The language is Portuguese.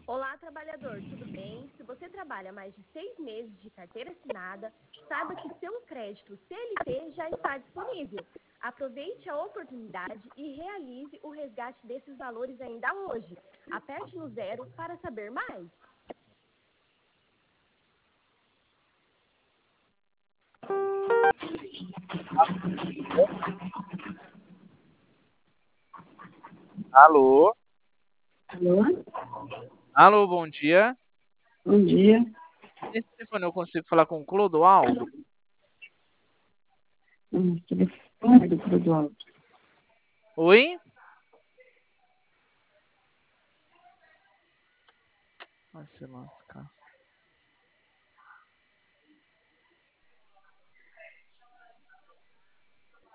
Olá, trabalhador, tudo bem? Se você trabalha mais de 6 meses de carteira assinada, saiba que seu crédito CLT já está disponível. Aproveite a oportunidade e realize o resgate desses valores ainda hoje. Aperte no 0 para saber mais. Alô? Alô? Alô, bom dia. Bom dia. Nesse telefone eu consigo falar com o Clodoaldo? Telefone do Clodoaldo. Oi? Sei lá.